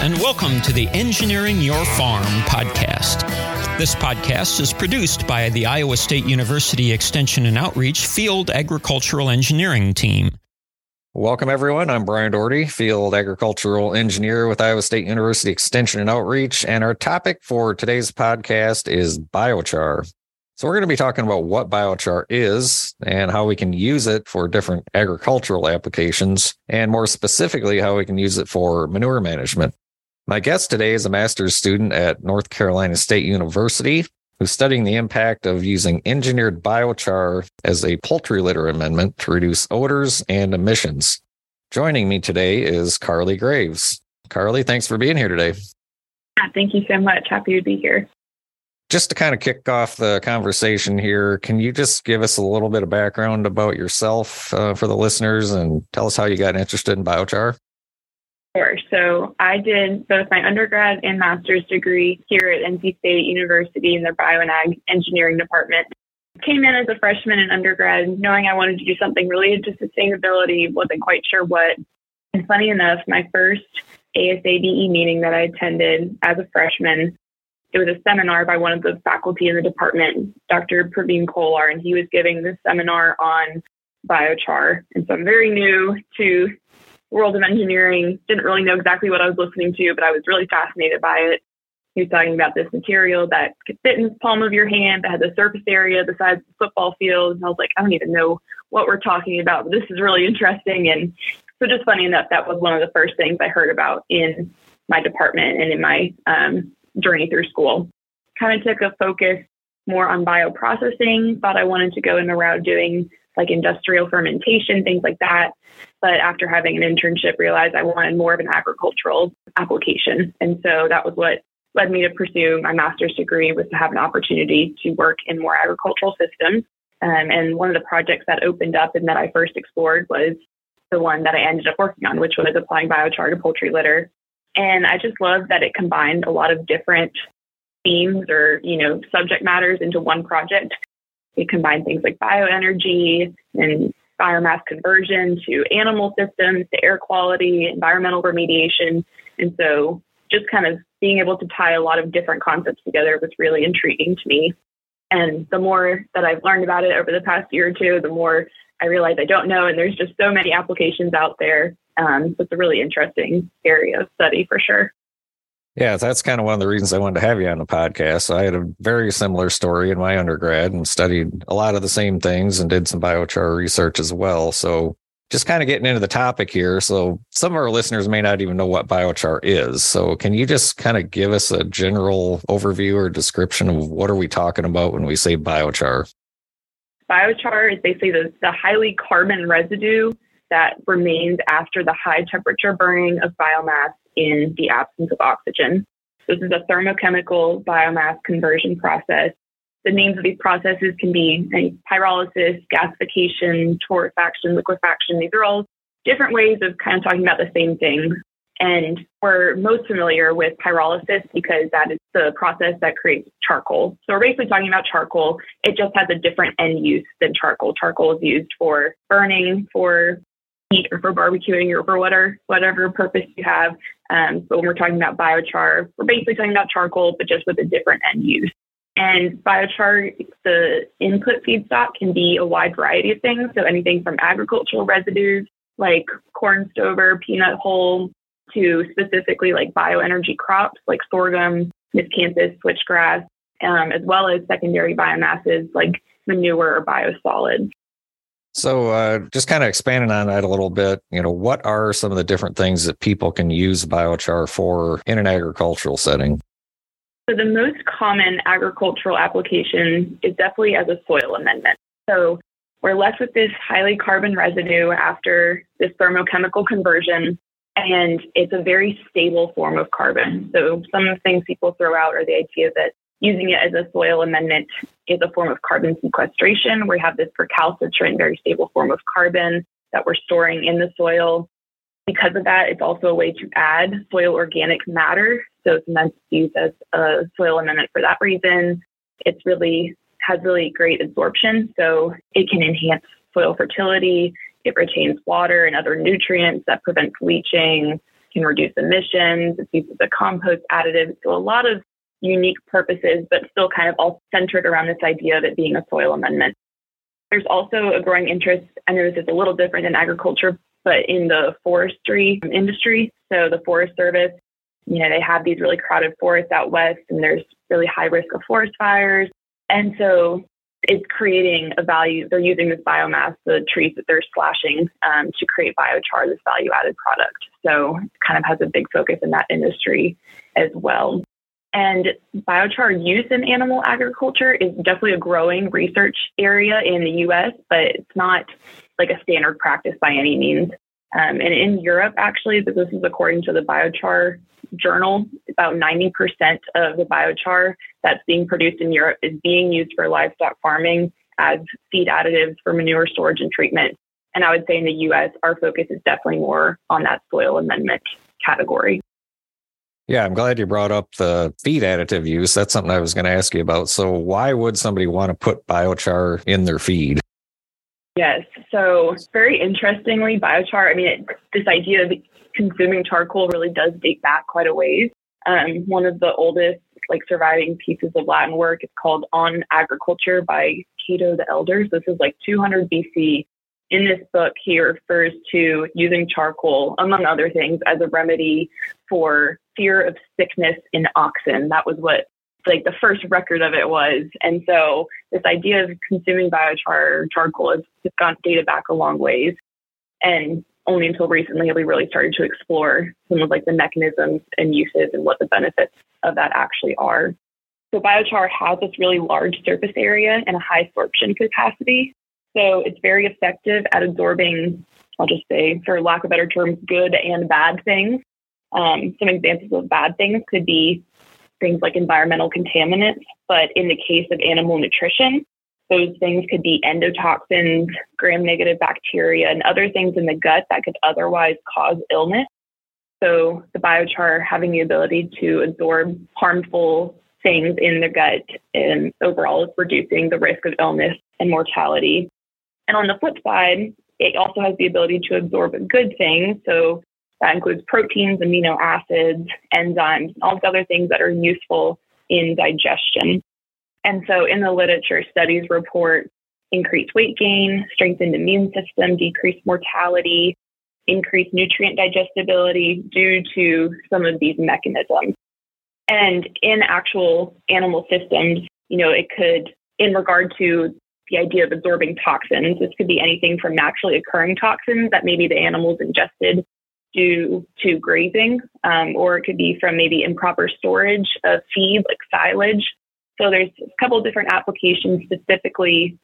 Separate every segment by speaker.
Speaker 1: and welcome to the Engineering Your Farm podcast. This podcast is produced by the Iowa State University Extension and Outreach Field Agricultural Engineering Team.
Speaker 2: Welcome, everyone. I'm Brian Doherty, Field Agricultural Engineer with Iowa State University Extension and Outreach, and our topic for today's podcast is biochar. So we're going to be talking about what biochar is and how we can use it for different agricultural applications, and more specifically, how we can use it for manure management. My guest today is a master's student at North Carolina State University who's studying the impact of using engineered biochar as a poultry litter amendment to reduce odors and emissions. Joining me today is Carly Graves. Carly, thanks for being here today.
Speaker 3: Thank you so much. Happy to be here.
Speaker 2: Just to kind of kick off the conversation here, can you just give us a little bit of background about yourself for the listeners and tell us how you got interested in biochar?
Speaker 3: Sure. So I did both my undergrad and master's degree here at NC State University in their Bio and Ag Engineering department. Came in as a freshman in undergrad, knowing I wanted to do something related to sustainability, wasn't quite sure what. And funny enough, my first ASADE meeting that I attended as a freshman, it was a seminar by one of the faculty in the department, Dr. Praveen Kolar, and he was giving this seminar on biochar. And so I'm very new to world of engineering, didn't really know exactly what I was listening to, but I was really fascinated by it. He was talking about this material that could fit in the palm of your hand, that had the surface area the size of the football field. And I was like, I don't even know what we're talking about, but this is really interesting. And so just funny enough, that was one of the first things I heard about in my department and in my journey through school. Kind of took a focus more on bioprocessing, thought I wanted to go in the route doing like industrial fermentation, things like that. But after having an internship, realized I wanted more of an agricultural application. And so that was what led me to pursue my master's degree, was to have an opportunity to work in more agricultural systems. And one of the projects that opened up and that I first explored was the one that I ended up working on, which was applying biochar to poultry litter. And I just loved that it combined a lot of different themes or, subject matters into one project. It combined things like bioenergy and biomass conversion to animal systems, to air quality, environmental remediation. And so just kind of being able to tie a lot of different concepts together was really intriguing to me. And the more that I've learned about it over the past year or two, the more I realize I don't know. And there's just so many applications out there. So it's a really interesting area of study for sure.
Speaker 2: Yeah, that's kind of one of the reasons I wanted to have you on the podcast. So I had a very similar story in my undergrad and studied a lot of the same things and did some biochar research as well. So just kind of getting into the topic here. So some of our listeners may not even know what biochar is. So can you just kind of give us a general overview or description of what are we talking about when we say biochar?
Speaker 3: Biochar is basically the highly carbon residue that remains after the high temperature burning of biomass in the absence of oxygen. This is a thermochemical biomass conversion process. The names of these processes can be pyrolysis, gasification, torrefaction, liquefaction. These are all different ways of kind of talking about the same thing. And we're most familiar with pyrolysis because that is the process that creates charcoal. So we're basically talking about charcoal. It just has a different end use than charcoal. Charcoal is used for burning, for heat, or for barbecuing, or for whatever purpose you have. But when we're talking about biochar, we're basically talking about charcoal, but just with a different end use. And biochar, the input feedstock can be a wide variety of things. So anything from agricultural residues like corn stover, peanut hull, to specifically like bioenergy crops like sorghum, miscanthus, switchgrass, as well as secondary biomasses like manure or biosolids.
Speaker 2: So just kind of expanding on that a little bit, what are some of the different things that people can use biochar for in an agricultural setting?
Speaker 3: So the most common agricultural application is definitely as a soil amendment. So we're left with this highly carbon residue after this thermochemical conversion, and it's a very stable form of carbon. So some of the things people throw out are the idea that using it as a soil amendment is a form of carbon sequestration. We have this recalcitrant, very stable form of carbon that we're storing in the soil. Because of that, it's also a way to add soil organic matter. So it's meant to be used as a soil amendment for that reason. It has really great absorption, so it can enhance soil fertility. It retains water and other nutrients that prevents leaching, can reduce emissions, it's used as a compost additive. So a lot of unique purposes, but still kind of all centered around this idea of it being a soil amendment. There's also a growing interest, I know this is a little different than agriculture, but in the forestry industry. So the Forest Service, they have these really crowded forests out west, and there's really high risk of forest fires. And so it's creating a value. They're using this biomass, the trees that they're slashing, to create biochar, this value-added product. So it kind of has a big focus in that industry as well. And biochar use in animal agriculture is definitely a growing research area in the U.S., but it's not like a standard practice by any means. And in Europe, actually, this is according to the Biochar Journal, about 90% of the biochar that's being produced in Europe is being used for livestock farming as feed additives for manure storage and treatment. And I would say in the U.S., our focus is definitely more on that soil amendment category.
Speaker 2: Yeah, I'm glad you brought up the feed additive use. That's something I was going to ask you about. So why would somebody want to put biochar in their feed?
Speaker 3: Yes. So very interestingly, biochar, this idea of consuming charcoal really does date back quite a ways. One of the oldest surviving pieces of Latin work is called On Agriculture by Cato the Elder. So this is 200 BC. In this book, he refers to using charcoal, among other things, as a remedy for fear of sickness in oxen. That was what the first record of it was. And so this idea of consuming biochar or charcoal has just gone dated back a long ways. And only until recently have we really started to explore some of the mechanisms and uses and what the benefits of that actually are. So biochar has this really large surface area and a high absorption capacity. So it's very effective at absorbing, I'll just say, for lack of better terms, good and bad things. Some examples of bad things could be things like environmental contaminants, but in the case of animal nutrition, those things could be endotoxins, gram-negative bacteria, and other things in the gut that could otherwise cause illness. So the biochar having the ability to absorb harmful things in the gut and overall is reducing the risk of illness and mortality. And on the flip side, it also has the ability to absorb good things. So that includes proteins, amino acids, enzymes, all the other things that are useful in digestion. And so in the literature, studies report increased weight gain, strengthened immune system, decreased mortality, increased nutrient digestibility due to some of these mechanisms. And in actual animal systems, it could, in regard to the idea of absorbing toxins, this could be anything from naturally occurring toxins that maybe the animals ingested due to grazing, or it could be from maybe improper storage of feed, like silage. So there's a couple of different applications specifically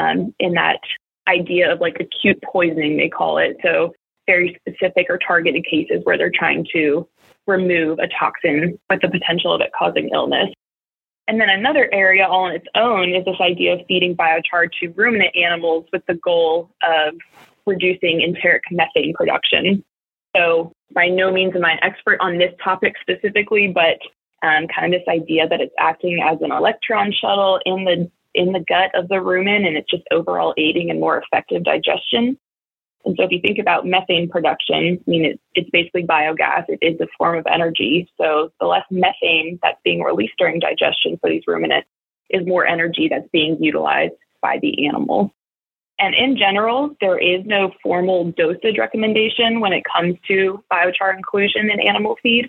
Speaker 3: in that idea of acute poisoning, they call it. So very specific or targeted cases where they're trying to remove a toxin with the potential of it causing illness. And then another area all on its own is this idea of feeding biochar to ruminant animals with the goal of reducing enteric methane production. So by no means am I an expert on this topic specifically, but kind of this idea that it's acting as an electron shuttle in the gut of the rumen, and it's just overall aiding in more effective digestion. And so if you think about methane production, it's basically biogas. It is a form of energy. So the less methane that's being released during digestion for these ruminants is more energy that's being utilized by the animal. And in general, there is no formal dosage recommendation when it comes to biochar inclusion in animal feed.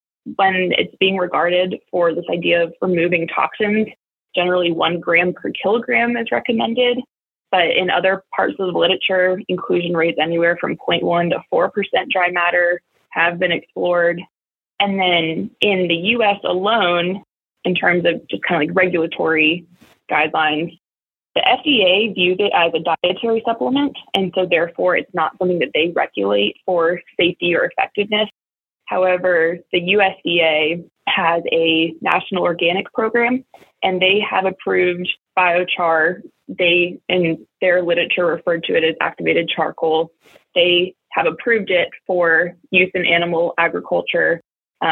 Speaker 3: When it's being regarded for this idea of removing toxins, generally 1 gram per kilogram is recommended. But in other parts of the literature, inclusion rates anywhere from 0.1 to 4% dry matter have been explored. And then in the US alone, in terms of just kind of regulatory guidelines, the FDA views it as a dietary supplement. And so therefore, it's not something that they regulate for safety or effectiveness. However, the USDA has a national organic program, and they have approved biochar. They, in their literature, referred to it as activated charcoal. They have approved it for use in animal agriculture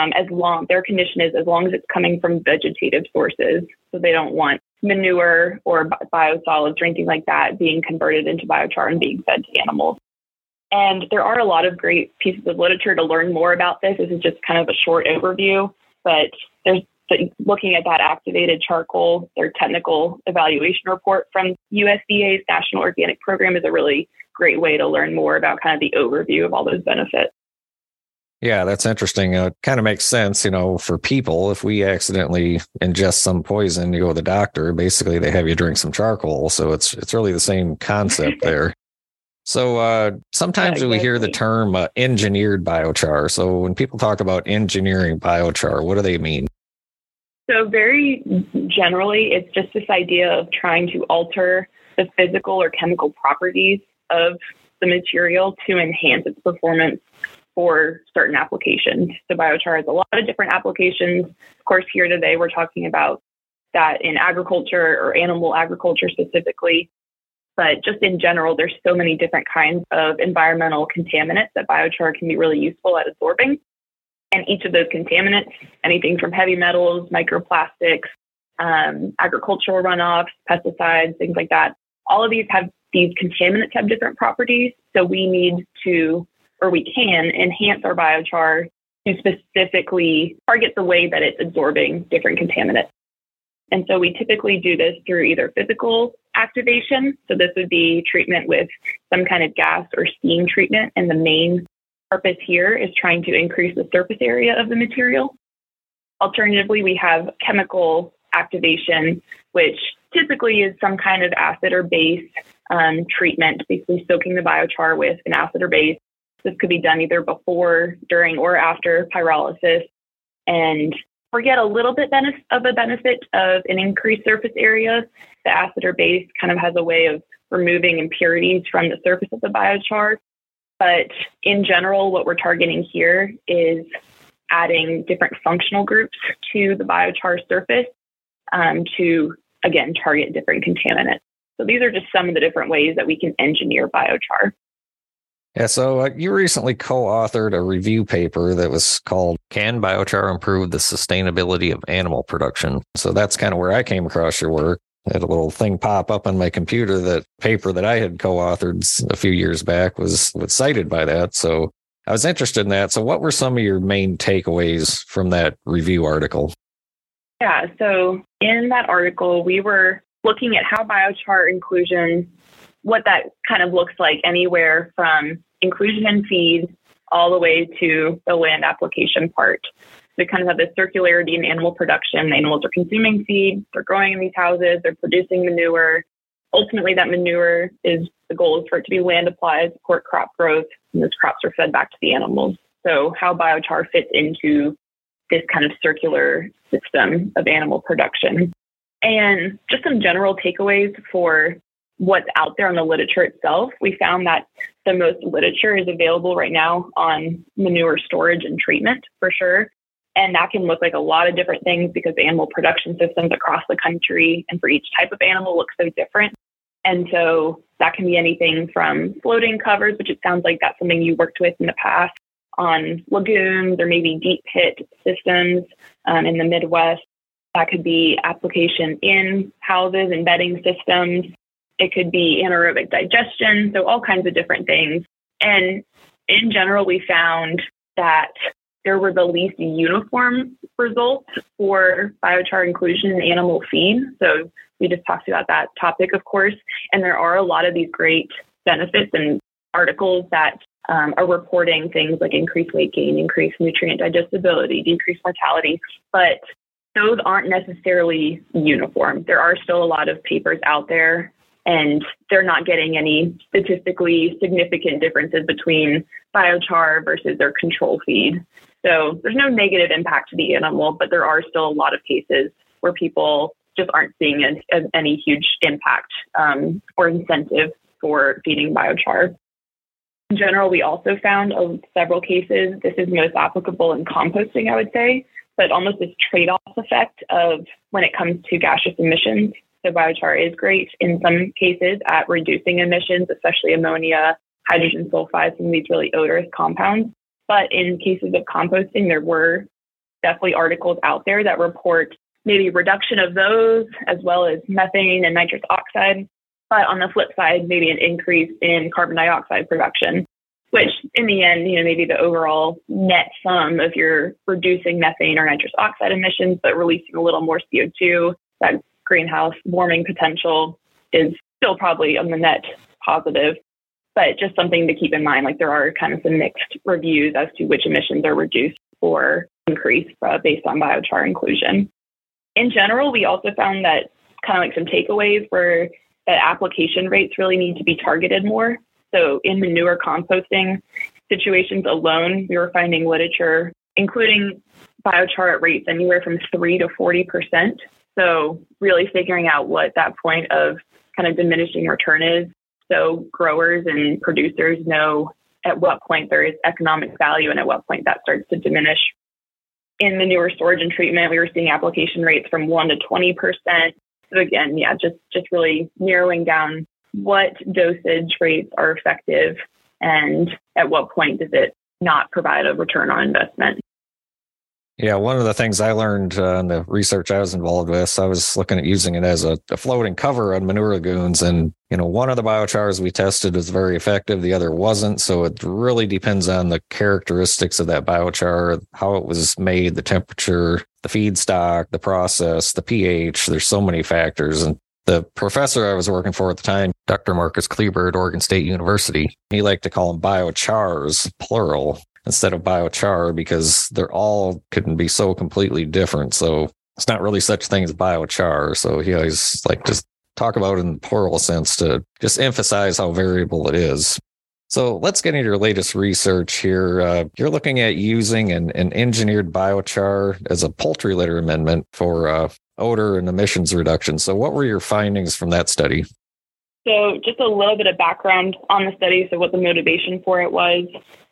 Speaker 3: their condition is as long as it's coming from vegetative sources. So they don't want manure or biosolids or anything like that being converted into biochar and being fed to animals. And there are a lot of great pieces of literature to learn more about this. This is just kind of a short overview, but there's looking at that activated charcoal, their technical evaluation report from USDA's National Organic Program is a really great way to learn more about kind of the overview of all those benefits.
Speaker 2: Yeah, that's interesting. It kind of makes sense, for people, if we accidentally ingest some poison, you go to the doctor, basically they have you drink some charcoal. So it's really the same concept there. So sometimes we hear the term engineered biochar. So when people talk about engineering biochar, what do they mean?
Speaker 3: So very generally, it's just this idea of trying to alter the physical or chemical properties of the material to enhance its performance for certain applications. So biochar has a lot of different applications. Of course, here today, we're talking about that in agriculture or animal agriculture specifically. But just in general, there's so many different kinds of environmental contaminants that biochar can be really useful at absorbing. And each of those contaminants, anything from heavy metals, microplastics, agricultural runoffs, pesticides, things like that, all of these contaminants have different properties. So we need to, or we can enhance our biochar to specifically target the way that it's absorbing different contaminants. And so we typically do this through either physical activation. So this would be treatment with some kind of gas or steam treatment. And the main purpose here is trying to increase the surface area of the material. Alternatively, we have chemical activation, which typically is some kind of acid or base treatment, basically soaking the biochar with an acid or base. This could be done either before, during, or after pyrolysis. And forget a little bit of a benefit of an increased surface area. The acid or base kind of has a way of removing impurities from the surface of the biochar. But in general, what we're targeting here is adding different functional groups to the biochar surface to, again, target different contaminants. So these are just some of the different ways that we can engineer biochar.
Speaker 2: Yeah, so you recently co-authored a review paper that was called Can Biochar Improve the Sustainability of Animal Production? So that's kind of where I came across your work. I had a little thing pop up on my computer, that paper that I had co-authored a few years back was cited by that. So I was interested in that. So what were some of your main takeaways from that review article?
Speaker 3: Yeah, so in that article, we were looking at how biochar inclusion, what that kind of looks like anywhere from inclusion in feed all the way to the land application part. We kind of have this circularity in animal production. The animals are consuming feed, they're growing in these houses, they're producing manure. Ultimately, that manure the goal is for it to be land applied, support crop growth, and those crops are fed back to the animals. So how biochar fits into this kind of circular system of animal production. And just some general takeaways for what's out there on the literature itself. We found that the most literature is available right now on manure storage and treatment for sure. And that can look like a lot of different things because animal production systems across the country and for each type of animal look so different. And so that can be anything from floating covers, which it sounds like that's something you worked with in the past, on lagoons or maybe deep pit systems in the Midwest. That could be application in houses and bedding systems. It could be anaerobic digestion, so all kinds of different things. And in general, we found that there were the least uniform results for biochar inclusion in animal feed. So we just talked about that topic, of course. And there are a lot of these great benefits and articles that are reporting things like increased weight gain, increased nutrient digestibility, decreased mortality. But those aren't necessarily uniform. There are still a lot of papers out there, and they're not getting any statistically significant differences between biochar versus their control feed. So there's no negative impact to the animal, but there are still a lot of cases where people just aren't seeing any huge impact or incentive for feeding biochar. In general, we also found several cases, this is most applicable in composting, I would say, but almost this trade-off effect of when it comes to gaseous emissions. So biochar is great in some cases at reducing emissions, especially ammonia, hydrogen sulfide, some of these really odorous compounds. But in cases of composting, there were definitely articles out there that report maybe reduction of those, as well as methane and nitrous oxide. But on the flip side, maybe an increase in carbon dioxide production. which in the end, maybe the overall net sum of your reducing methane or nitrous oxide emissions, but releasing a little more CO2, that greenhouse warming potential is still probably on the net positive. But just something to keep in mind, like there are kind of some mixed reviews as to which emissions are reduced or increased based on biochar inclusion. In general, we also found that kind of like some takeaways were that application rates really need to be targeted more. So in manure composting situations alone, we were finding literature, including biochar at rates anywhere from 3 to 40%. So really figuring out what that point of kind of diminishing return is. So growers and producers know at what point there is economic value and at what point that starts to diminish. In manure storage and treatment, we were seeing application rates from 1 to 20%. So again, just really narrowing down what dosage rates are effective and at what point does it not provide a return on investment.
Speaker 2: Yeah, one of the things I learned in the research I was involved with, I was looking at using it as a floating cover on manure lagoons. And, one of the biochars we tested was very effective. The other wasn't. So it really depends on the characteristics of that biochar, how it was made, the temperature, the feedstock, the process, the pH. There's so many factors. And the professor I was working for at the time, Dr. Marcus Kleber at Oregon State University, he liked to call them biochars, plural, instead of biochar, because they're all couldn't be so completely different. So it's not really such thing as biochar. So he always just talk about it in the plural sense to just emphasize how variable it is. So let's get into your latest research here. You're looking at using an engineered biochar as a poultry litter amendment for odor and emissions reduction. So what were your findings from that study?
Speaker 3: So just a little bit of background on the study. So what the motivation for it was.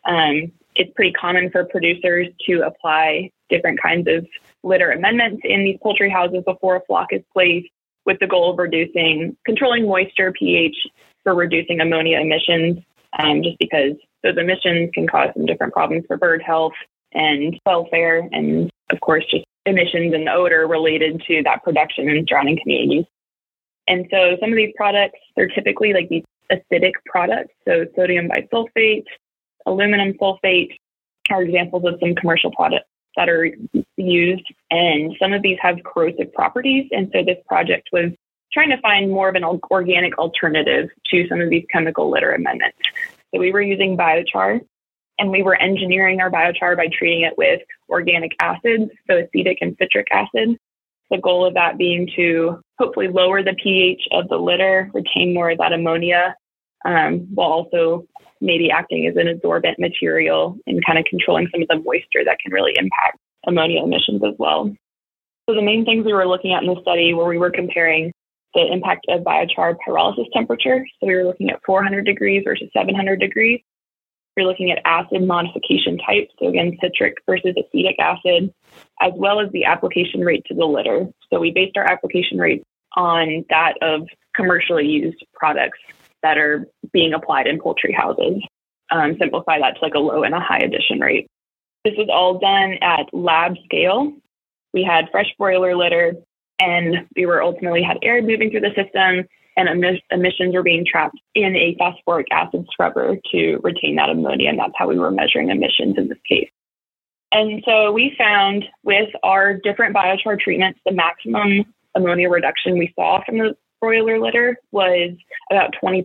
Speaker 3: It's pretty common for producers to apply different kinds of litter amendments in these poultry houses before a flock is placed with the goal of controlling moisture, pH, for reducing ammonia emissions, just because those emissions can cause some different problems for bird health and welfare, and of course, just emissions and odor related to that production in surrounding communities. And so some of these products, they're typically like these acidic products, so sodium bisulfate, aluminum sulfate are examples of some commercial products that are used, and some of these have corrosive properties. And so this project was trying to find more of an organic alternative to some of these chemical litter amendments. So we were using biochar, and we were engineering our biochar by treating it with organic acids, so acetic and citric acid. The goal of that being to hopefully lower the pH of the litter, retain more of that ammonia, while also maybe acting as an absorbent material and kind of controlling some of the moisture that can really impact ammonia emissions as well. So the main things we were looking at in the study where we were comparing the impact of biochar pyrolysis temperature. So we were looking at 400 degrees versus 700 degrees. We were looking at acid modification types. So again, citric versus acetic acid, as well as the application rate to the litter. So we based our application rates on that of commercially used products that are being applied in poultry houses. Simplify that to a low and a high addition rate. This was all done at lab scale. We had fresh broiler litter, and we were ultimately had air moving through the system, and emissions were being trapped in a phosphoric acid scrubber to retain that ammonia, and that's how we were measuring emissions in this case. And so we found with our different biochar treatments, the maximum ammonia reduction we saw from the broiler litter was about 20%.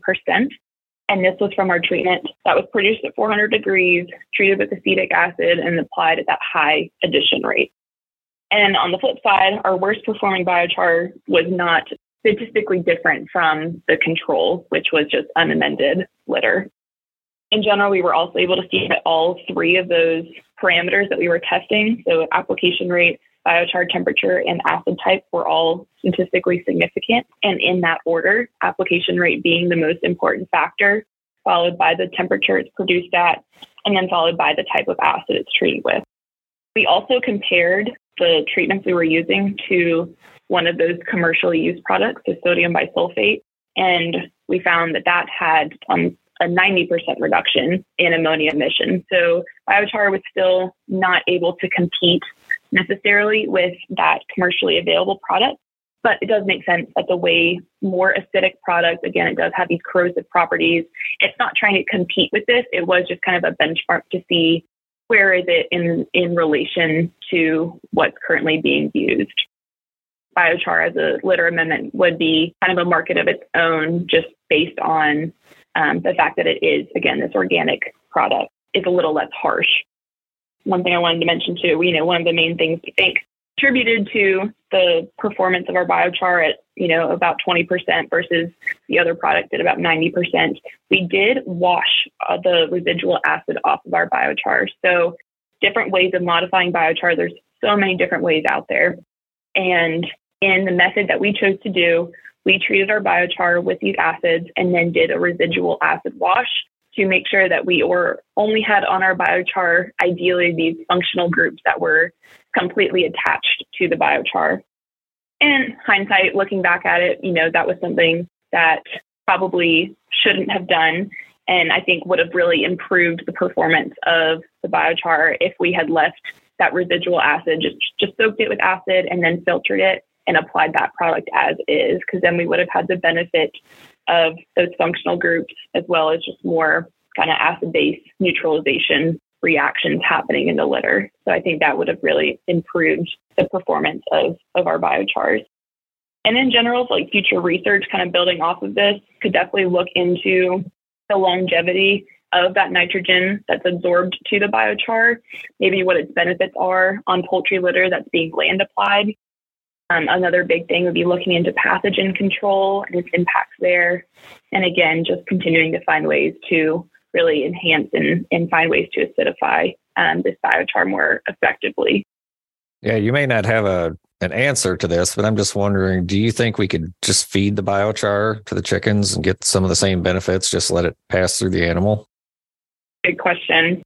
Speaker 3: And this was from our treatment that was produced at 400 degrees, treated with acetic acid, and applied at that high addition rate. And on the flip side, our worst performing biochar was not statistically different from the control, which was just unamended litter. In general, we were also able to see that all three of those parameters that we were testing, so application rate, biochar temperature, and acid type, were all statistically significant. And in that order, application rate being the most important factor, followed by the temperature it's produced at, and then followed by the type of acid it's treated with. We also compared the treatments we were using to one of those commercially used products, the sodium bisulfate, and we found that had a 90% reduction in ammonia emissions. So biochar was still not able to compete necessarily with that commercially available product, But it does make sense that the way more acidic product, again, it does have these corrosive properties. It's not trying to compete with this. It was just kind of a benchmark to see where is it in relation to what's currently being used. Biochar as a litter amendment would be kind of a market of its own, just based on the fact that it is, again, this organic product is a little less harsh. One thing I wanted to mention too, one of the main things we think contributed to the performance of our biochar at, about 20% versus the other product at about 90%. We did wash the residual acid off of our biochar. So different ways of modifying biochar, there's so many different ways out there. And in the method that we chose to do, we treated our biochar with these acids and then did a residual acid wash to make sure that we only had on our biochar, ideally, these functional groups that were completely attached to the biochar. In hindsight, looking back at it, that was something that probably shouldn't have done, and I think would have really improved the performance of the biochar if we had left that residual acid, just soaked it with acid and then filtered it and applied that product as is, because then we would have had the benefit of those functional groups as well as just more kind of acid-base neutralization reactions happening in the litter. So I think that would have really improved the performance of our biochars. And in general, like future research kind of building off of this could definitely look into the longevity of that nitrogen that's absorbed to the biochar, maybe what its benefits are on poultry litter that's being land applied. Another big thing would be looking into pathogen control and its impacts there. And again, just continuing to find ways to really enhance and find ways to acidify this biochar more effectively.
Speaker 2: Yeah, you may not have an answer to this, but I'm just wondering, do you think we could just feed the biochar to the chickens and get some of the same benefits, just let it pass through the animal?
Speaker 3: Good question.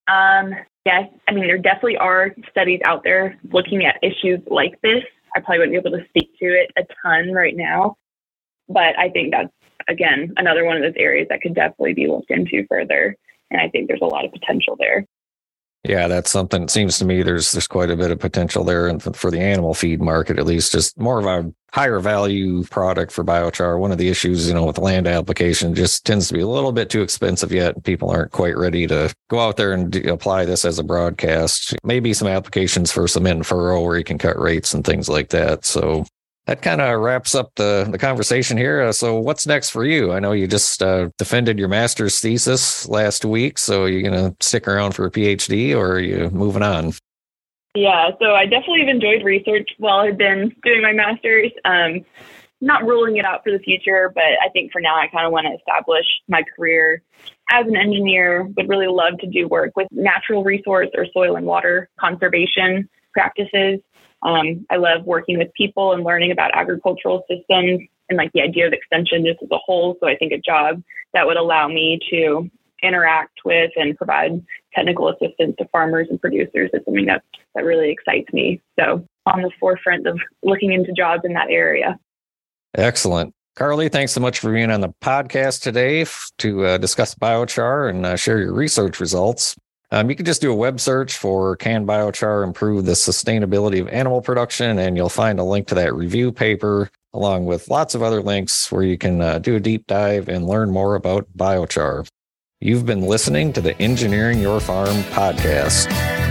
Speaker 3: Yes, there definitely are studies out there looking at issues like this. I probably wouldn't be able to speak to it a ton right now, but I think that's, again, another one of those areas that could definitely be looked into further. And I think there's a lot of potential there.
Speaker 2: Yeah, that's something. It seems to me there's quite a bit of potential there, and for the animal feed market, at least, just more of a higher value product for biochar. One of the issues, with land application, just tends to be a little bit too expensive yet. People aren't quite ready to go out there and apply this as a broadcast. Maybe some applications for cement and furrow where you can cut rates and things like that. So that kind of wraps up the conversation here. So what's next for you? I know you just defended your master's thesis last week. So are you going to stick around for a PhD, or are you moving on?
Speaker 3: Yeah, so I definitely have enjoyed research while I've been doing my master's. Not ruling it out for the future, but I think for now I kind of want to establish my career as an engineer. Would really love to do work with natural resource or soil and water conservation practices. I love working with people and learning about agricultural systems and the idea of extension just as a whole. So I think a job that would allow me to interact with and provide technical assistance to farmers and producers is something that really excites me. So on the forefront of looking into jobs in that area.
Speaker 2: Excellent. Carly, thanks so much for being on the podcast today to discuss biochar and share your research results. You can just do a web search for "Can Biochar Improve the Sustainability of Animal Production?" and you'll find a link to that review paper, along with lots of other links where you can do a deep dive and learn more about biochar. You've been listening to the Engineering Your Farm podcast.